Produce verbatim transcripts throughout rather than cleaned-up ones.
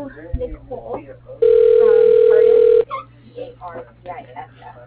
to Nicole from Cardiff. It's C A R D I F F.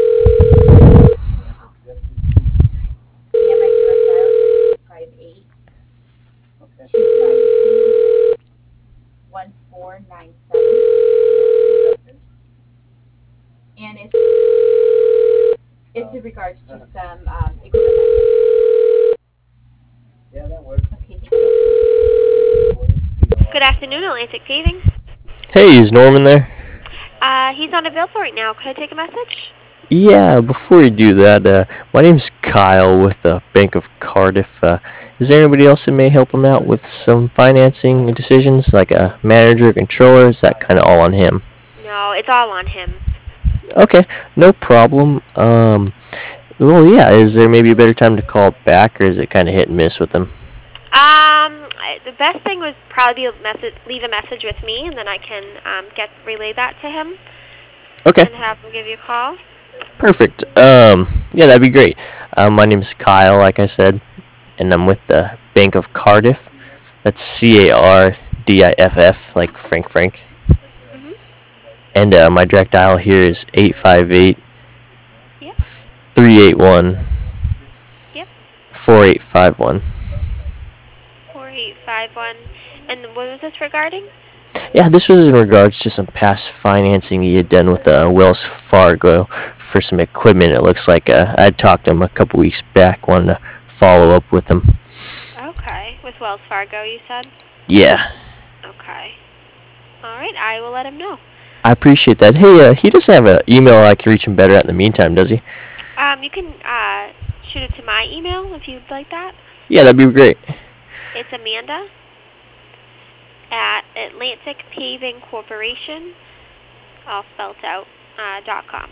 Yeah, my direct dial is eight five eight, two five two, one four nine seven. And it's it's in regards to some um, equipment. Yeah, that works. Okay, thank you. Good afternoon, Atlantic Paving. Hey, is Norman there? Uh, he's unavailable right now. Could I take a message? Yeah, before you do that, uh, my name's Kyle with the Bank of Cardiff. Uh, is there anybody else that may help him out with some financing decisions, like a manager, controller? Is that kind of all on him? No, it's all on him. Okay, no problem. Um, well, yeah, is there maybe a better time to call back, or is it kind of hit and miss with him? Um, I- the best thing would probably be a message, leave a message with me, and then I can um, get relay that to him Okay, and have him give you a call. perfect. Um, yeah, that'd be great. Uh, my name's Kyle, like I said, and I'm with the Bank of Cardiff. That's C A R D I F F, like Frank Frank. Mhm. And uh, my direct dial here is eight five eight, Yep. three eight one, Yep. four eight five one. Four eight five one. And what was this regarding? Yeah, this was in regards to some past financing he had done with uh, Wells Fargo for some equipment. It looks like uh, I'd talked to him a couple weeks back, wanted to follow up with him. Okay, with Wells Fargo, you said. Yeah, Okay. All right, I will let him know. I appreciate that. Hey, uh, he doesn't have an email I can reach him better at in the meantime, does he? Um, you can uh shoot it to my email if you'd like that. Yeah, that'd be great. It's Amanda at Atlantic Paving Corporation, all spelled out, uh, dot com.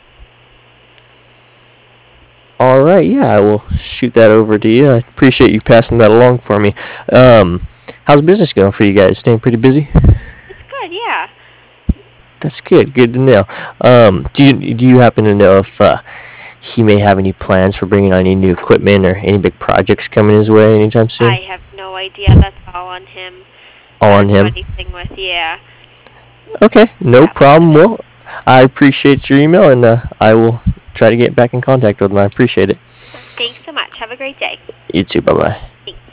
All right, yeah, I will shoot that over to you. I appreciate you passing that along for me. Um, how's business going for you guys? Staying pretty busy? It's good, yeah. That's good. Good to know. Um, do you do you happen to know if uh, he may have any plans for bringing on any new equipment or any big projects coming his way anytime soon? I have no idea. That's all on him. All I on don't know him. anything with, yeah. Okay, no Yeah. problem. Well, I appreciate your email, and uh, I will try to get back in contact with him. I appreciate it. Thanks so much. Have a great day. You too. Bye bye. Thanks.